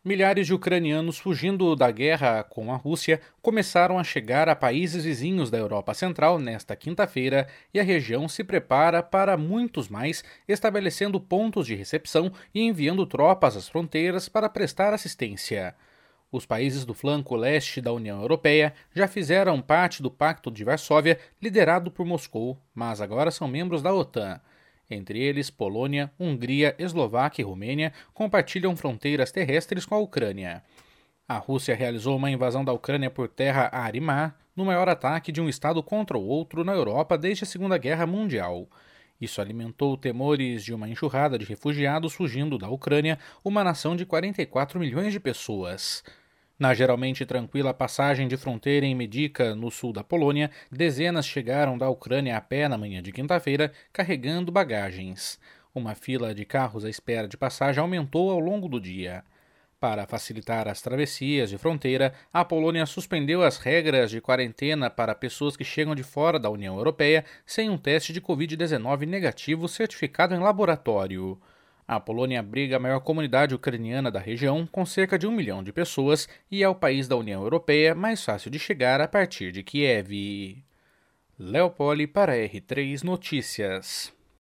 Milhares de ucranianos fugindo da guerra com a Rússia começaram a chegar a países vizinhos da Europa Central nesta quinta-feira e a região se prepara para muitos mais, estabelecendo pontos de recepção e enviando tropas às fronteiras para prestar assistência. Os países do flanco leste da União Europeia já fizeram parte do Pacto de Varsóvia, liderado por Moscou, mas agora são membros da OTAN. Entre eles, Polônia, Hungria, Eslováquia e Romênia compartilham fronteiras terrestres com a Ucrânia. A Rússia realizou uma invasão da Ucrânia por terra, ar e mar, no maior ataque de um estado contra o outro na Europa desde a Segunda Guerra Mundial. Isso alimentou temores de uma enxurrada de refugiados fugindo da Ucrânia, uma nação de 44 milhões de pessoas. Na geralmente tranquila passagem de fronteira em Medica, no sul da Polônia, dezenas chegaram da Ucrânia a pé na manhã de quinta-feira, carregando bagagens. Uma fila de carros à espera de passagem aumentou ao longo do dia. Para facilitar as travessias de fronteira, a Polônia suspendeu as regras de quarentena para pessoas que chegam de fora da União Europeia sem um teste de Covid-19 negativo certificado em laboratório. A Polônia abriga a maior comunidade ucraniana da região, com cerca de 1 milhão de pessoas, e é o país da União Europeia mais fácil de chegar a partir de Kiev. Léo Poli para R3 Notícias.